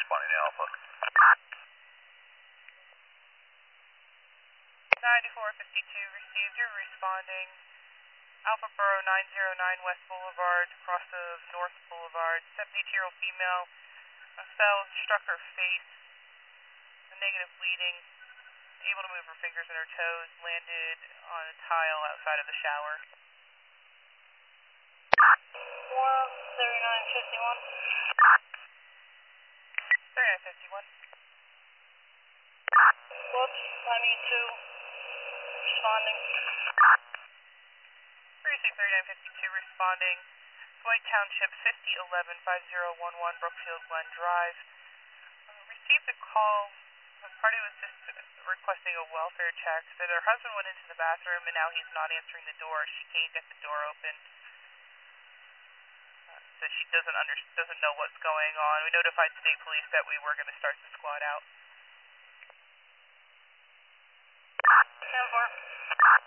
responding to Alpha. 9452 received. You're responding. Alpha Borough 909 West Boulevard, across of North Boulevard. 72-year-old female fell, struck her face, a negative bleeding, able to move her fingers and her toes, landed on a tile outside of the shower. 3951. 3951. Whoops, I need to. Responding. Precinct 3952 responding. Dwight Township 5011-5011 Brookfield Glen Drive. Received a call. The party was just requesting a welfare check. Said her husband went into the bathroom and now he's not answering the door. She can't get the door open. So she doesn't know what's going on. We notified state police that we were going to start the squad out. 10-4.